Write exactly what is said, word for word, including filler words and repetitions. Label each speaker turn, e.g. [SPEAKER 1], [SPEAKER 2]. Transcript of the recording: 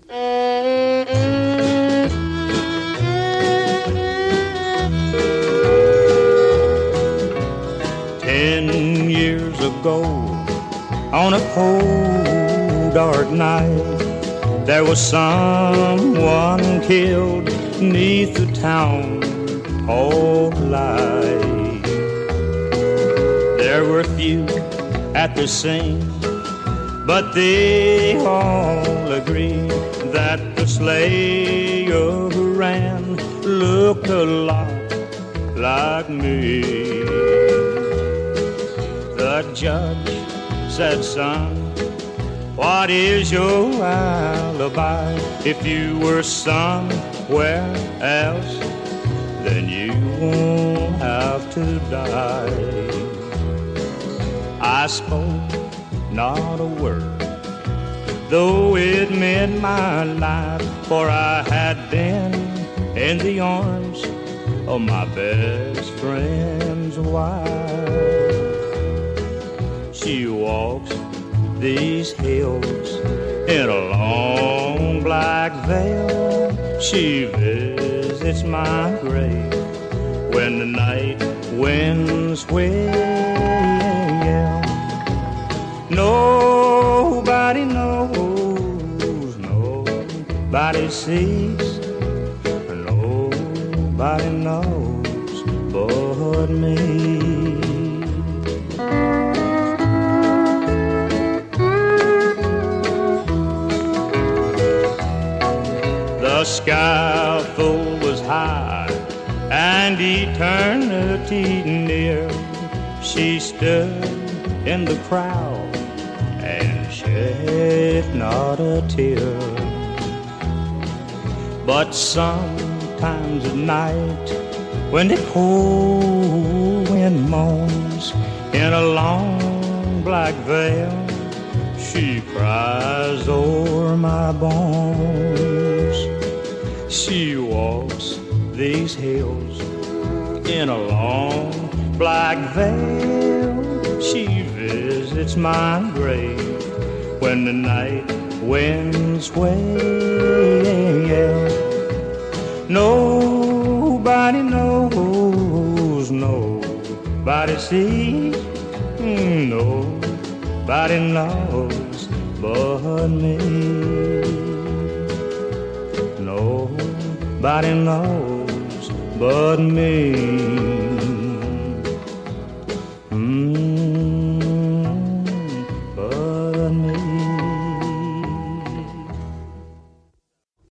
[SPEAKER 1] Ten years ago, on a cold, dark night, there was someone killed 'neath the town hall light. There were few at the scene, but they all agreed that the slayer who ran looked a lot like me. The judge said, "Son, what is your alibi? If you were somewhere else, then you won't have to die." I spoke not a word, though it meant my life, for I had been in the arms of my best friend's wife. She walks these hills in a long black veil. She visits my grave when the night winds wail. Nobody knows, nobody sees, nobody knows but me. The scaffold was high and eternity near. She stood in the crowd and shed not a tear. But sometimes at night, when the cold wind moans in a long black veil, she cries o'er my bones. She walks these hills in a long black veil. She visits my grave when the night winds wail. Nobody knows, nobody sees, nobody knows but me. Nobody knows but me.